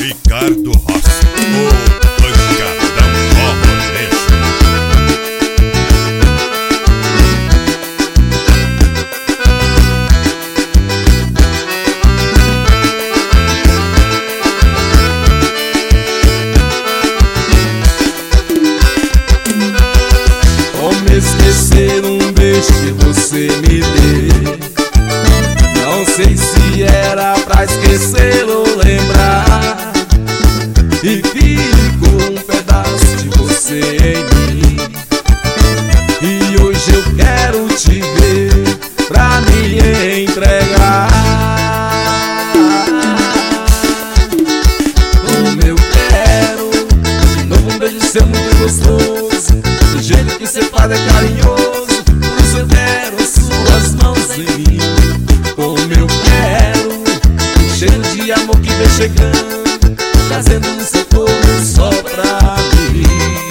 Ricardo Rossi, o pancadão forronejo. Como esquecer um beijo que você me deu? Não sei se era pra esquecer ou lembrar. E ficou um pedaço de você em mim. E hoje eu quero te ver pra me entregar. Como eu quero de novo um beijo seu muito gostoso. Do jeito que cê faz é carinhoso. Por isso eu quero suas mãos em mim. Como eu quero um cheiro de amor que vem chegando, trazendo o seu corpo só pra mim.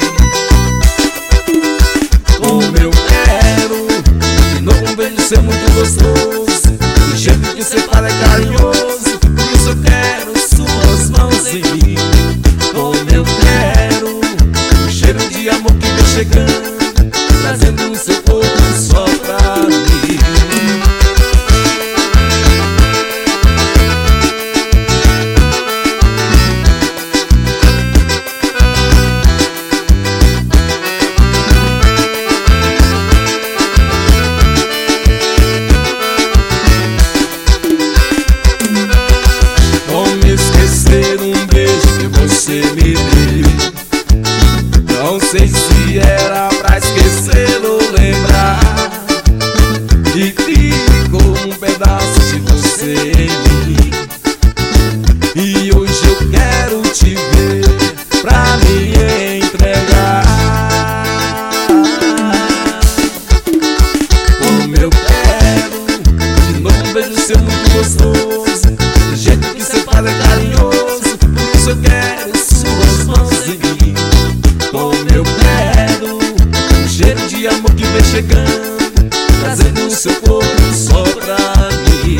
Como eu quero de novo um beijo seu muito gostoso. Do jeito que cê faz é carinhoso. Por isso eu quero suas mãos em mim. Como eu quero um cheiro de amor que vem chegando, trazendo o seu corpo só pra mim. Como esquecer um beijo que você me deu? Não sei se era pra esquecer ou lembrar. E ficou um pedaço de você em mim. E hoje eu quero te ver pra me entregar. Como eu quero de novo um beijo seu muito gostoso. Do jeito que cê faz é carinhoso. Por isso eu quero suas mãos em mim. Como eu quero um cheiro de amor que vem chegando, trazendo o seu corpo só pra mim.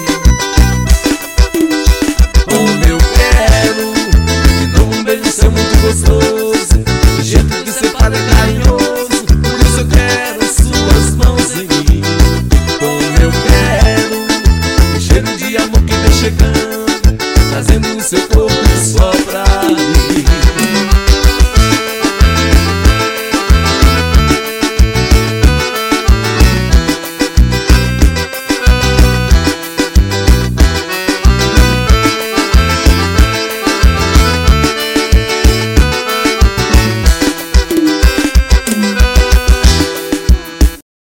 Como eu quero de novo um beijo seu muito gostoso. Do jeito que cê faz é carinhoso. Por isso eu quero suas mãos em mim. Como eu quero um cheiro de amor que vem chegando, trazendo o seu corpo só pra mim.